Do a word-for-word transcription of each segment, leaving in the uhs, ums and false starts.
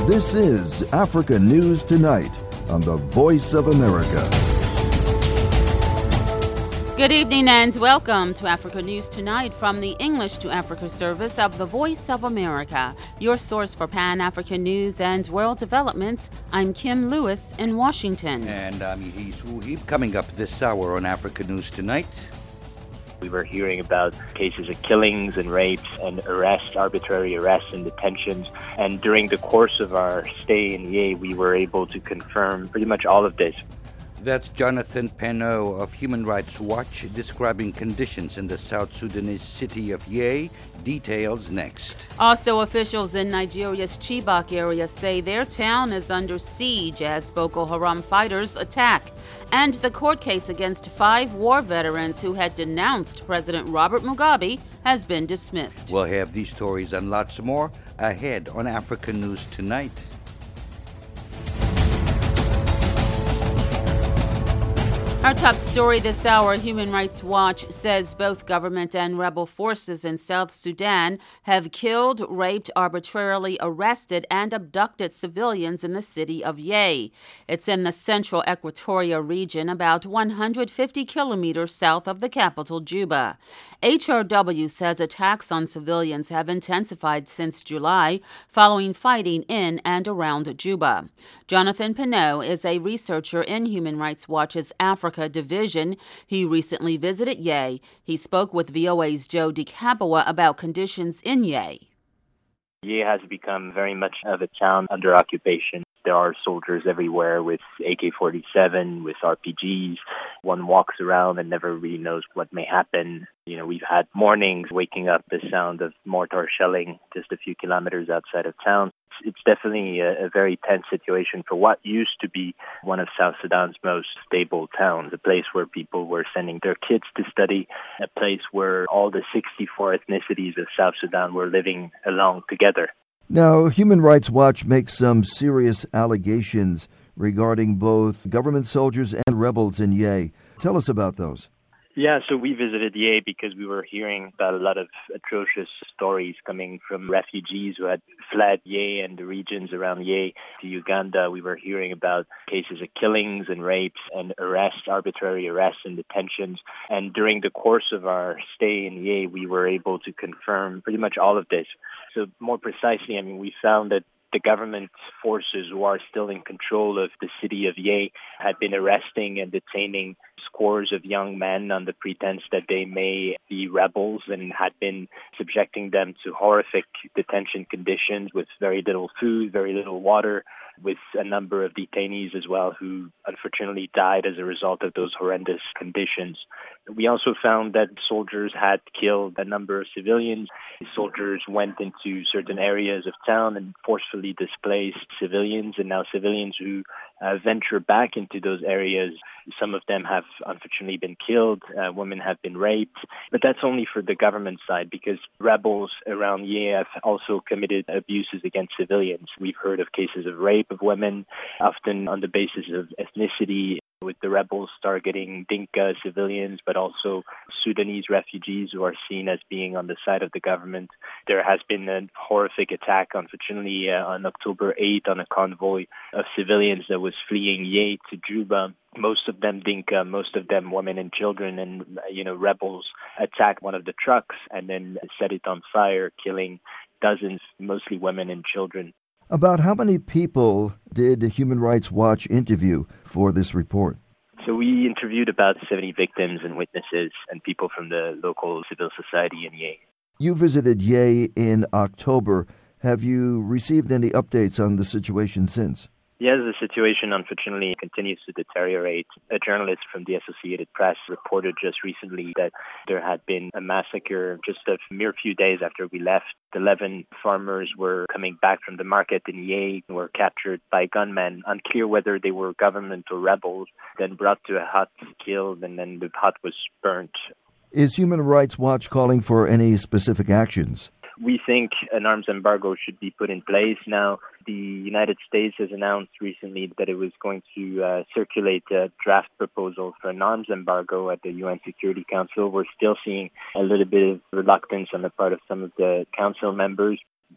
This is Africa News Tonight on the Voice of America. Good evening and welcome to Africa News Tonight from the English to Africa service of the Voice of America, your source for Pan-African news and world developments. I'm Kim Lewis in Washington. And I'm Yehis Wuhib. Coming up this hour on Africa News Tonight. We were hearing about cases of killings and rapes and arrests, arbitrary arrests and detentions. And during the course of our stay in Yei, we were able to confirm pretty much all of this. That's Jonathan Penot of Human Rights Watch describing conditions in the South Sudanese city of Yei. Details next. Also, officials in Nigeria's Chibok area say their town is under siege as Boko Haram fighters attack. And the court case against five war veterans who had denounced President Robert Mugabe has been dismissed. We'll have these stories and lots more ahead on Africa News Tonight. Our top story this hour, Human Rights Watch says both government and rebel forces in South Sudan have killed, raped, arbitrarily arrested, and abducted civilians in the city of Yei. It's in the central Equatoria region, about one hundred fifty kilometers south of the capital, Juba. H R W says attacks on civilians have intensified since July, following fighting in and around Juba. Jonathan Penot is a researcher in Human Rights Watch's Africa division. He recently visited Yei. He spoke with V O A's Joe DeCapua about conditions in Yei. Yei has become very much of a town under occupation. There are soldiers everywhere with A K forty-seven, with R P Gs. One walks around and never really knows what may happen. You know, we've had mornings waking up the sound of mortar shelling just a few kilometers outside of town. It's definitely a, a very tense situation for what used to be one of South Sudan's most stable towns, a place where people were sending their kids to study, a place where all the sixty-four ethnicities of South Sudan were living along together. Now, Human Rights Watch makes some serious allegations regarding both government soldiers and rebels in Yei. Tell us about those. Yeah, so we visited Yei because we were hearing about a lot of atrocious stories coming from refugees who had fled Yei and the regions around Yei to Uganda. We were hearing about cases of killings and rapes and arrests, arbitrary arrests and detentions. And during the course of our stay in Yei, we were able to confirm pretty much all of this. So more precisely, I mean, we found that the government forces who are still in control of the city of Yei had been arresting and detaining scores of young men on the pretense that they may be rebels and had been subjecting them to horrific detention conditions with very little food, very little water, with a number of detainees as well who unfortunately died as a result of those horrendous conditions. We also found that soldiers had killed a number of civilians. Soldiers went into certain areas of town and forcefully displaced civilians, and now civilians who uh, venture back into those areas, some of them have unfortunately been killed, uh, women have been raped, but that's only for the government side because rebels around Yei have also committed abuses against civilians. We've heard of cases of rape of women, often on the basis of ethnicity, with the rebels targeting Dinka civilians, but also Sudanese refugees who are seen as being on the side of the government. There has been a horrific attack, unfortunately, uh, on October eighth on a convoy of civilians that was fleeing Yei to Juba. Most of them Dinka, most of them women and children, and, you know, rebels attacked one of the trucks and then set it on fire, killing dozens, mostly women and children. About how many people did Human Rights Watch interview for this report? So we interviewed about seventy victims and witnesses and people from the local civil society in Yei. You visited Yei in October. Have you received any updates on the situation since? Yes, the situation unfortunately continues to deteriorate. A journalist from the Associated Press reported just recently that there had been a massacre just a mere few days after we left. Eleven farmers were coming back from the market in Yei and were captured by gunmen, unclear whether they were government or rebels, then brought to a hut, killed, and then the hut was burnt. Is Human Rights Watch calling for any specific actions? We think an arms embargo should be put in place. Now, the United States has announced recently that it was going to uh, circulate a draft proposal for an arms embargo at the U N Security Council. We're still seeing a little bit of reluctance on the part of some of the council members.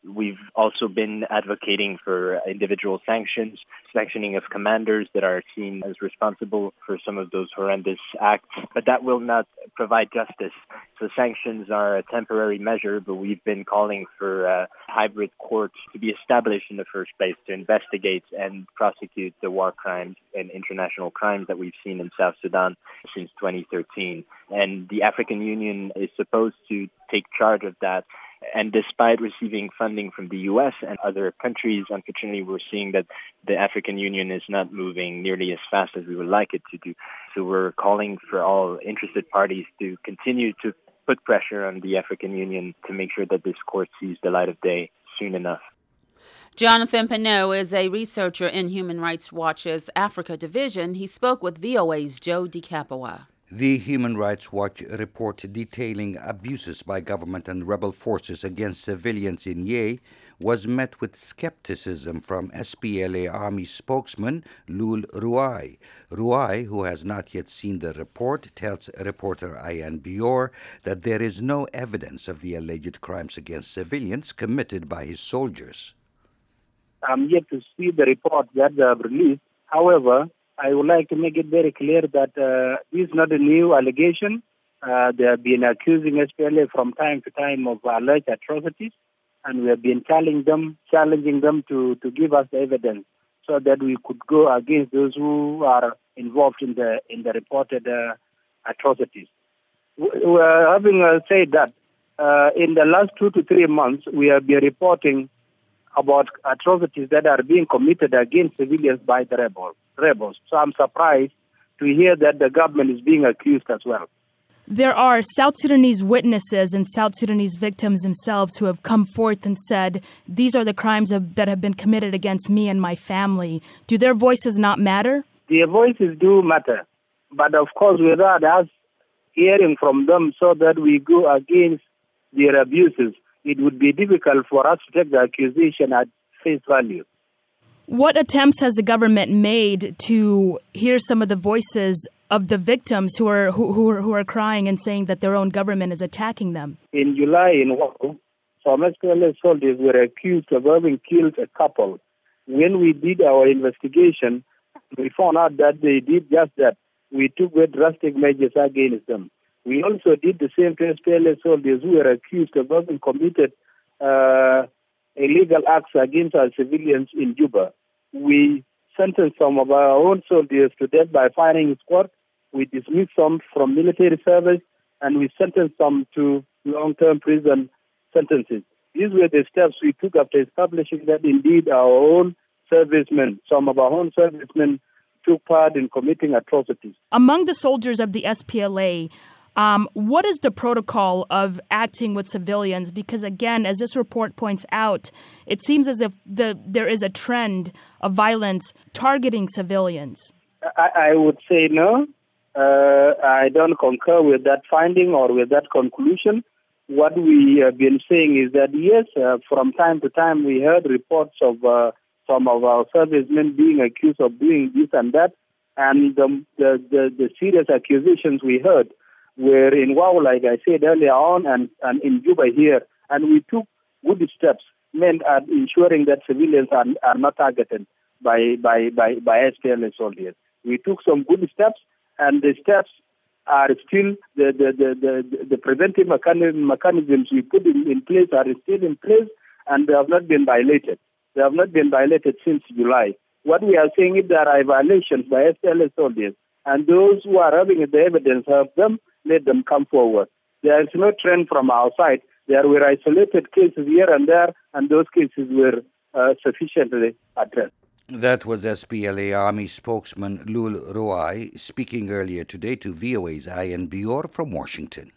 We've also been advocating for individual sanctions, sanctioning of commanders that are seen as responsible for some of those horrendous acts. But that will not provide justice. So sanctions are a temporary measure, but we've been calling for uh, hybrid courts to be established in the first place to investigate and prosecute the war crimes and international crimes that we've seen in South Sudan since twenty thirteen. And the African Union is supposed to take charge of that. And despite receiving funding from the U S and other countries, unfortunately, we're seeing that the African Union is not moving nearly as fast as we would like it to do. So we're calling for all interested parties to continue to put pressure on the African Union to make sure that this court sees the light of day soon enough. Jonathan Pinot is a researcher in Human Rights Watch's Africa Division. He spoke with V O A's Joe DiCapua. The Human Rights Watch report detailing abuses by government and rebel forces against civilians in Yei was met with skepticism from S P L A Army spokesman Lul Ruai. Ruai, who has not yet seen the report, tells reporter Ayan Bior that there is no evidence of the alleged crimes against civilians committed by his soldiers. I'm yet to see the report that they have released. However, I would like to make it very clear that uh, this is not a new allegation. Uh, they have been accusing S P L A from time to time of alleged atrocities, and we have been challenging them, challenging them to, to give us the evidence so that we could go against those who are involved in the in the reported uh, atrocities. We, we are having uh, said that, uh, in the last two to three months, we have been reporting about atrocities that are being committed against civilians by the rebels. rebels. So I'm surprised to hear that the government is being accused as well. There are South Sudanese witnesses and South Sudanese victims themselves who have come forth and said, these are the crimes of, that have been committed against me and my family. Do their voices not matter? Their voices do matter. But of course, without us hearing from them so that we go against their abuses, it would be difficult for us to take the accusation at face value. What attempts has the government made to hear some of the voices of the victims who are who, who are who are crying and saying that their own government is attacking them? In July, in Wau, some S P L A soldiers were accused of having killed a couple. When we did our investigation, we found out that they did just that. We took very drastic measures against them. We also did the same to S P L A soldiers who were accused of having committed uh, illegal acts against our civilians in Juba. We sentenced some of our own soldiers to death by firing squad. We dismissed some from military service, and we sentenced some to long-term prison sentences. These were the steps we took after establishing that indeed our own servicemen, some of our own servicemen, took part in committing atrocities. Among the soldiers of the S P L A, Um, what is the protocol of acting with civilians? Because again, as this report points out, it seems as if the, there is a trend of violence targeting civilians. I, I would say no. Uh, I don't concur with that finding or with that conclusion. What we have been saying is that, yes, uh, from time to time we heard reports of uh, some of our servicemen being accused of doing this and that. And the, the, the, the serious accusations we heard were in Wau, like I said earlier on, and, and in Juba here. And we took good steps meant at ensuring that civilians are, are not targeted by, by, by, by S P L A soldiers. We took some good steps, and the steps are still, the, the, the, the, the preventive mechanism, mechanisms we put in, in place are still in place, and they have not been violated. They have not been violated since July. What we are saying is there are violations by S P L A soldiers, and those who are having the evidence of them, let them come forward. There is no trend from our side. There were isolated cases here and there, and those cases were uh, sufficiently addressed. That was S P L A Army spokesman Lul Ruai speaking earlier today to V O A's Ayan Bior from Washington.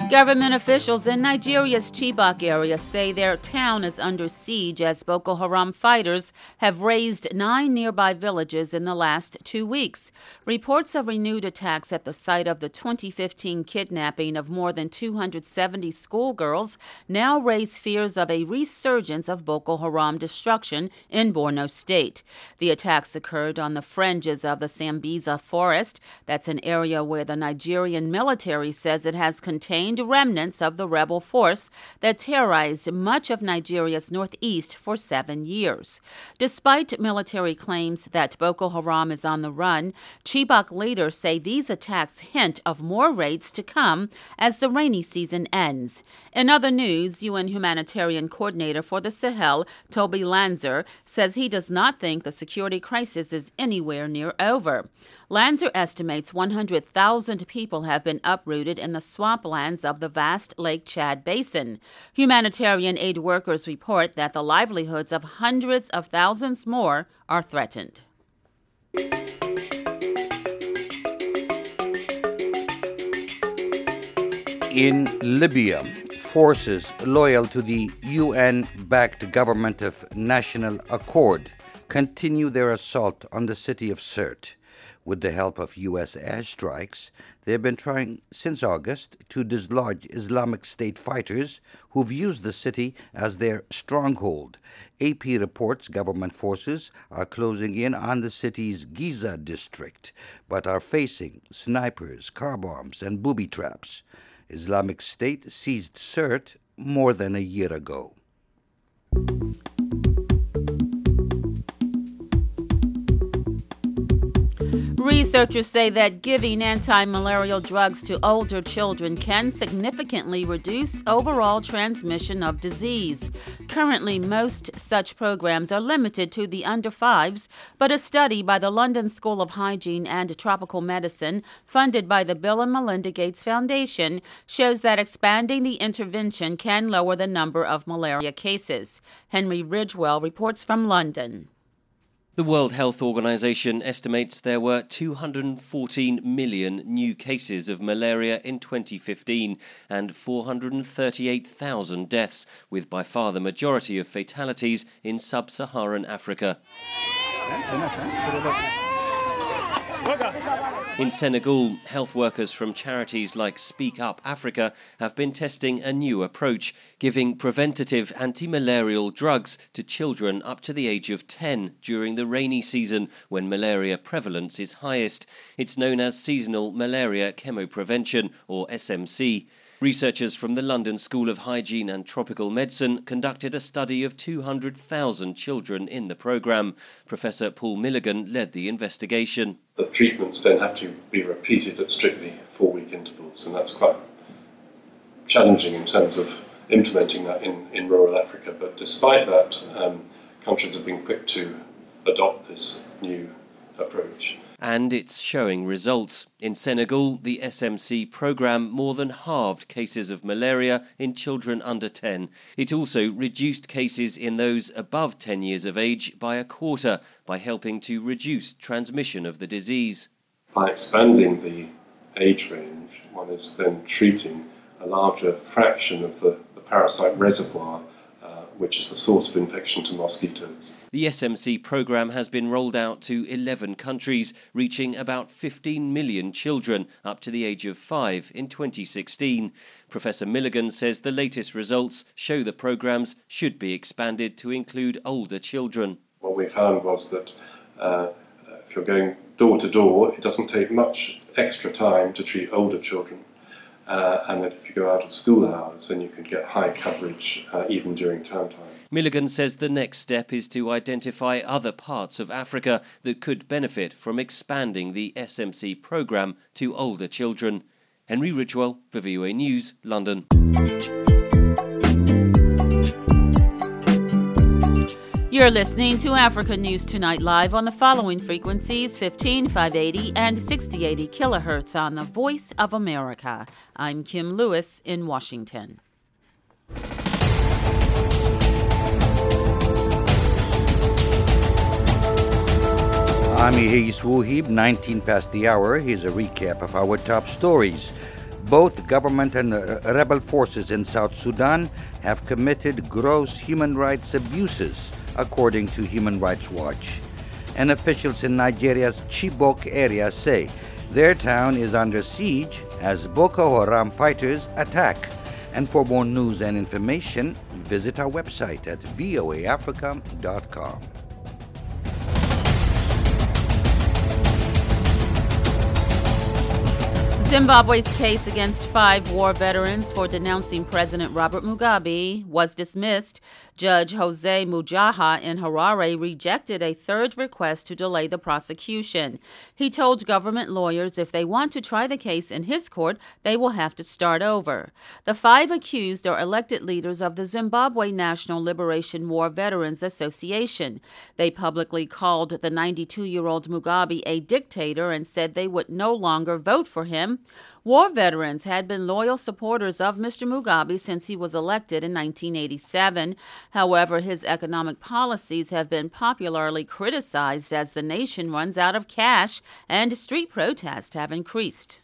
Government officials in Nigeria's Chibok area say their town is under siege as Boko Haram fighters have razed nine nearby villages in the last two weeks. Reports of renewed attacks at the site of the twenty fifteen kidnapping of more than two hundred seventy schoolgirls now raise fears of a resurgence of Boko Haram destruction in Borno State. The attacks occurred on the fringes of the Sambisa Forest. That's an area where the Nigerian military says it has contained remnants of the rebel force that terrorized much of Nigeria's northeast for seven years. Despite military claims that Boko Haram is on the run, Chibok leaders say these attacks hint of more raids to come as the rainy season ends. In other news, U N humanitarian coordinator for the Sahel, Toby Lanzer, says he does not think the security crisis is anywhere near over. Lanzer estimates one hundred thousand people have been uprooted in the swamplands of the vast Lake Chad Basin. Humanitarian aid workers report that the livelihoods of hundreds of thousands more are threatened. In Libya, forces loyal to the U N-backed government of National Accord continue their assault on the city of Sirte. With the help of U S airstrikes, they've been trying since August to dislodge Islamic State fighters who've used the city as their stronghold. A P reports government forces are closing in on the city's Giza district, but are facing snipers, car bombs, and booby traps. Islamic State seized Sirte more than a year ago. Researchers say that giving anti-malarial drugs to older children can significantly reduce overall transmission of disease. Currently, most such programs are limited to the under fives, but a study by the London School of Hygiene and Tropical Medicine, funded by the Bill and Melinda Gates Foundation, shows that expanding the intervention can lower the number of malaria cases. Henry Ridgewell reports from London. The World Health Organization estimates there were two hundred fourteen million new cases of malaria in twenty fifteen and four hundred thirty-eight thousand deaths, with by far the majority of fatalities in sub-Saharan Africa. In Senegal, health workers from charities like Speak Up Africa have been testing a new approach, giving preventative anti-malarial drugs to children up to the age of ten during the rainy season when malaria prevalence is highest. It's known as seasonal malaria chemoprevention, or S M C. Researchers from the London School of Hygiene and Tropical Medicine conducted a study of two hundred thousand children in the programme. Professor Paul Milligan led the investigation. The treatments then have to be repeated at strictly four-week intervals, and that's quite challenging in terms of implementing that in, in rural Africa. But despite that, um, countries have been quick to adopt this new approach. And it's showing results. In Senegal, the S M C programme more than halved cases of malaria in children under ten. It also reduced cases in those above ten years of age by a quarter by helping to reduce transmission of the disease. By expanding the age range, one is then treating a larger fraction of the, the parasite reservoir, which is the source of infection to mosquitoes. The S M C programme has been rolled out to eleven countries, reaching about fifteen million children up to the age of five in twenty sixteen. Professor Milligan says the latest results show the programmes should be expanded to include older children. What we found was that uh, if you're going door to door, it doesn't take much extra time to treat older children. Uh, and that if you go out of school hours, then you can get high coverage uh, even during term time. Milligan says the next step is to identify other parts of Africa that could benefit from expanding the S M C programme to older children. Henry Ridgewell for V O A News, London. You're listening to Africa News Tonight live on the following frequencies: fifteen, five eighty and sixty eighty kilohertz on the Voice of America. I'm Kim Lewis in Washington. I'm Hayes Wuhib, nineteen past the hour. Here's a recap of our top stories. Both government and uh, rebel forces in South Sudan have committed gross human rights abuses, according to Human Rights Watch. And officials in Nigeria's Chibok area say their town is under siege as Boko Haram fighters attack. And for more news and information, visit our website at voa africa dot com. Zimbabwe's case against five war veterans for denouncing President Robert Mugabe was dismissed. Judge Jose Mujaha in Harare rejected a third request to delay the prosecution. He told government lawyers if they want to try the case in his court, they will have to start over. The five accused are elected leaders of the Zimbabwe National Liberation War Veterans Association. They publicly called the ninety-two-year-old Mugabe a dictator and said they would no longer vote for him. War veterans had been loyal supporters of Mister Mugabe since he was elected in nineteen eighty-seven. However, his economic policies have been popularly criticized as the nation runs out of cash and street protests have increased.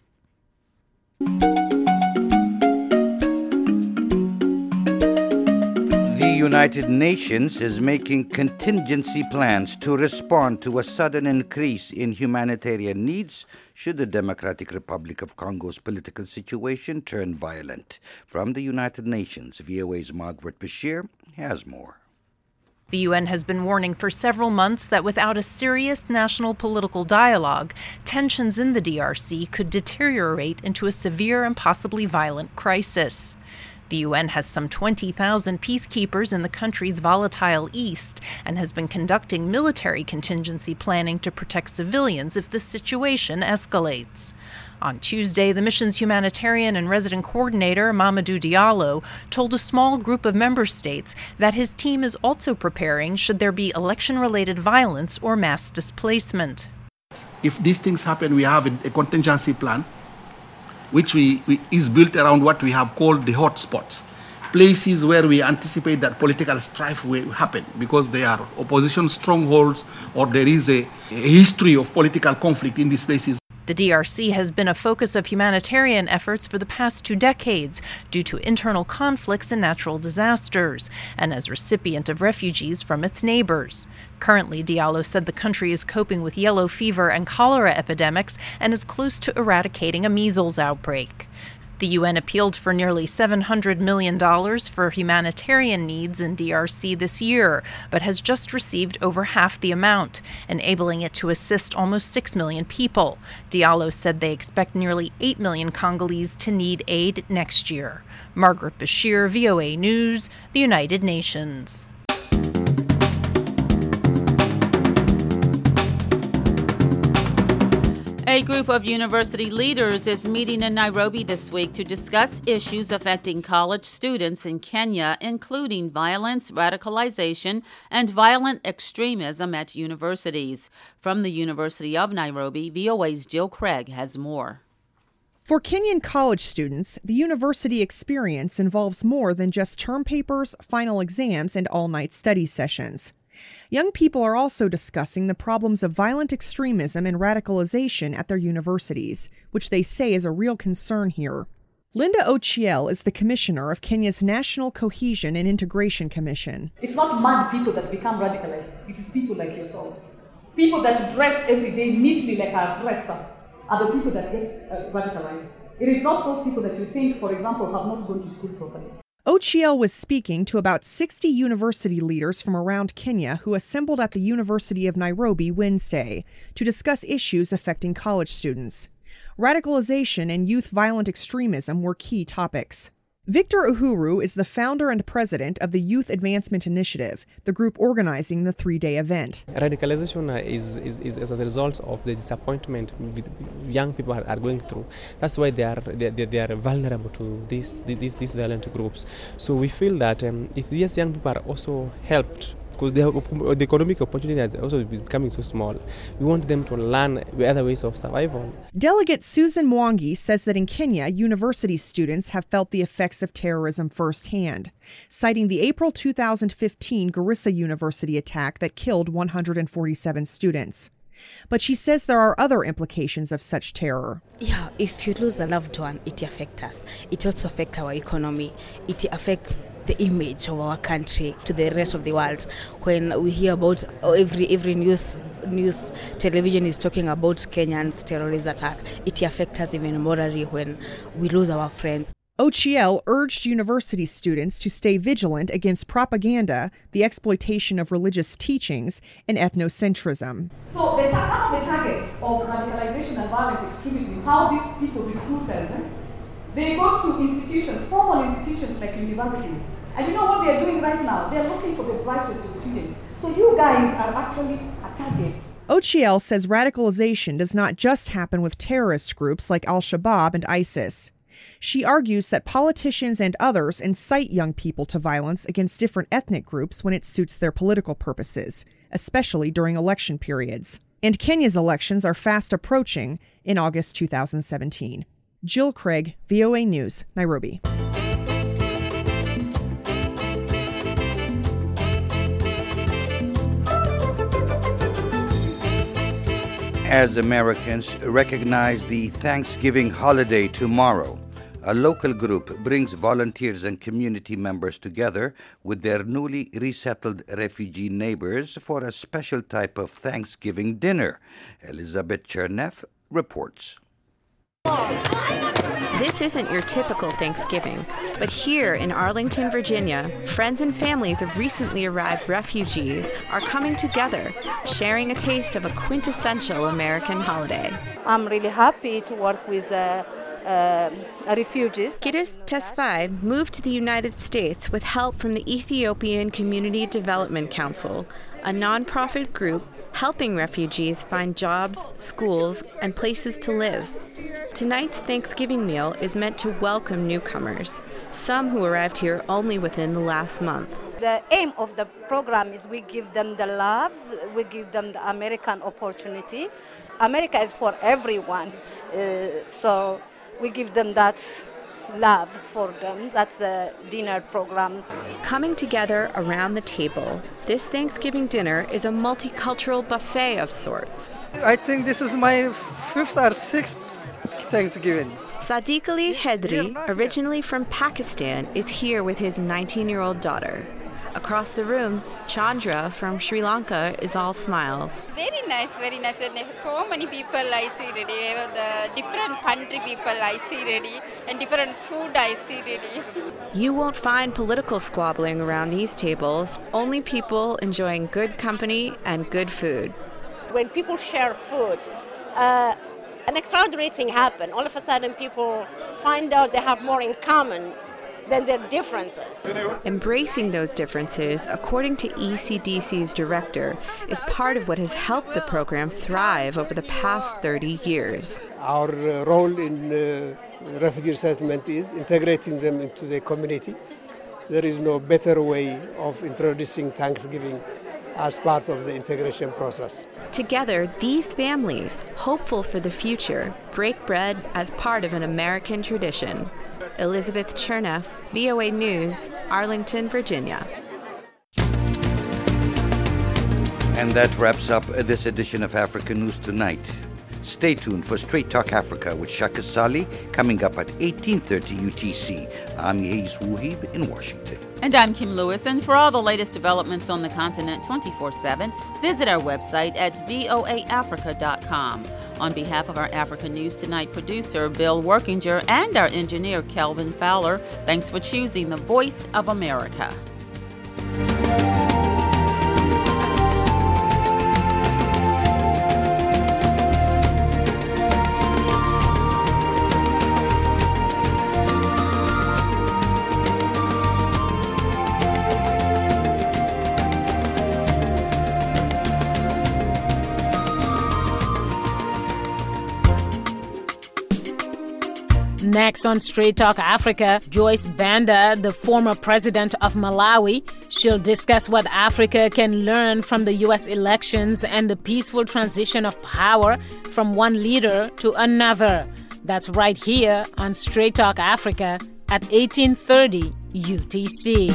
The United Nations is making contingency plans to respond to a sudden increase in humanitarian needs should the Democratic Republic of Congo's political situation turn violent. From the United Nations, V O A's Margaret Bashir has more. The U N has been warning for several months that without a serious national political dialogue, tensions in the D R C could deteriorate into a severe and possibly violent crisis. The U N has some twenty thousand peacekeepers in the country's volatile east and has been conducting military contingency planning to protect civilians if the situation escalates. On Tuesday, the mission's humanitarian and resident coordinator, Mamadou Diallo, told a small group of member states that his team is also preparing should there be election-related violence or mass displacement. If these things happen, we have a, a contingency plan which we, we, is built around what we have called the hotspots, places where we anticipate that political strife will happen because they are opposition strongholds or there is a, a history of political conflict in these places. The D R C has been a focus of humanitarian efforts for the past two decades due to internal conflicts and natural disasters, and as recipient of refugees from its neighbors. Currently, Diallo said the country is coping with yellow fever and cholera epidemics and is close to eradicating a measles outbreak. The U N appealed for nearly seven hundred million dollars for humanitarian needs in D R C this year, but has just received over half the amount, enabling it to assist almost six million people. Diallo said they expect nearly eight million Congolese to need aid next year. Margaret Bashir, V O A News, the United Nations. A group of university leaders is meeting in Nairobi this week to discuss issues affecting college students in Kenya, including violence, radicalization, and violent extremism at universities. From the University of Nairobi, V O A's Jill Craig has more. For Kenyan college students, the university experience involves more than just term papers, final exams, and all-night study sessions. Young people are also discussing the problems of violent extremism and radicalization at their universities, which they say is a real concern here. Linda Ochiel is the commissioner of Kenya's National Cohesion and Integration Commission. It's not mad people that become radicalized. It is people like yourselves. People that dress every day neatly like a dresser are the people that get uh, radicalized. It is not those people that you think, for example, have not gone to school properly. Ochiel was speaking to about sixty university leaders from around Kenya who assembled at the University of Nairobi Wednesday to discuss issues affecting college students. Radicalization and youth violent extremism were key topics. Victor Uhuru is the founder and president of the Youth Advancement Initiative, the group organizing the three-day event. Radicalization is, is, is as a result of the disappointment young people are, are going through. That's why they are they, they are vulnerable to these these these violent groups. So we feel that um, if these young people are also helped, because the, the economic opportunity is also becoming so small, we want them to learn the other ways of survival. Delegate Susan Mwangi says that in Kenya, university students have felt the effects of terrorism firsthand, citing the April two thousand fifteen Garissa University attack that killed one hundred forty-seven students. But she says there are other implications of such terror. Yeah, if you lose a loved one, it affects us. It also affects our economy. It affects the image of our country to the rest of the world. When we hear about oh, every every news news television is talking about Kenyan's terrorist attack, it affects us even morally when we lose our friends. Ochiel urged university students to stay vigilant against propaganda, the exploitation of religious teachings, and ethnocentrism. So the ta- some of the targets of radicalization and violent extremism, how these people, recruiters, eh, they go to institutions, formal institutions like universities. And you know what they're doing right now? They're looking for the brightest of students. So you guys are actually a target. Ochiel says radicalization does not just happen with terrorist groups like Al-Shabaab and ISIS. She argues that politicians and others incite young people to violence against different ethnic groups when it suits their political purposes, especially during election periods. And Kenya's elections are fast approaching in August two thousand seventeen. Jill Craig, V O A News, Nairobi. As Americans recognize the Thanksgiving holiday tomorrow, a local group brings volunteers and community members together with their newly resettled refugee neighbors for a special type of Thanksgiving dinner. Elizabeth Cherneff reports. This isn't your typical Thanksgiving, but here in Arlington, Virginia, friends and families of recently arrived refugees are coming together, sharing a taste of a quintessential American holiday. I'm really happy to work with uh, uh, refugees. Gidis Tesfaye moved to the United States with help from the Ethiopian Community Development Council, a nonprofit group helping refugees find jobs, schools, and places to live. Tonight's Thanksgiving meal is meant to welcome newcomers, some who arrived here only within the last month. The aim of the program is we give them the love, we give them the American opportunity. America is for everyone, uh, so we give them that love for them. That's the dinner program. Coming together around the table, this Thanksgiving dinner is a multicultural buffet of sorts. I think this is my fifth or sixth Thanksgiving. Sadiq Ali Hedri, originally from Pakistan, is here with his nineteen-year-old daughter. Across the room, Chandra from Sri Lanka is all smiles. Very nice, very nice. And so many people I see already. The different country people I see already, and different food I see already. You won't find political squabbling around these tables, only people enjoying good company and good food. When people share food, uh, an extraordinary thing happens. All of a sudden, people find out they have more in common than their differences. Embracing those differences, according to E C D C's director, is part of what has helped the program thrive over the past thirty years. Our uh, role in uh, refugee settlement is integrating them into the community. There is no better way of introducing Thanksgiving as part of the integration process. Together, these families, hopeful for the future, break bread as part of an American tradition. Elizabeth Cherneff, V O A News, Arlington, Virginia. And that wraps up this edition of Africa News Tonight. Stay tuned for Straight Talk Africa with Shaka Sali coming up at eighteen thirty U T C. I'm Yeis Wuhib in Washington. And I'm Kim Lewis. And for all the latest developments on the continent twenty-four seven, visit our website at voa africa dot com. On behalf of our Africa News Tonight producer, Bill Workinger, and our engineer, Kelvin Fowler, thanks for choosing the Voice of America. Next on Straight Talk Africa, Joyce Banda, the former president of Malawi. She'll discuss what Africa can learn from the U S elections and the peaceful transition of power from one leader to another. That's right here on Straight Talk Africa at eighteen thirty U T C.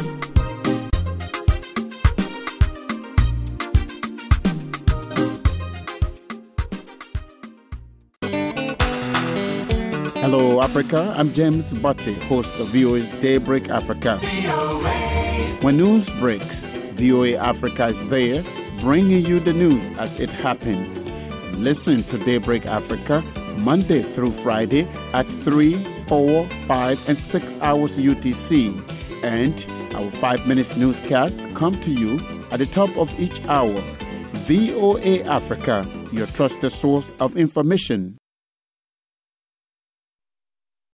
Hello, Africa. I'm James Butte, host of V O A's Daybreak Africa. When news breaks, V O A Africa is there, bringing you the news as it happens. Listen to Daybreak Africa Monday through Friday at three, four, five, and six hours U T C. And our five minutes newscast come to you at the top of each hour. V O A Africa, your trusted source of information.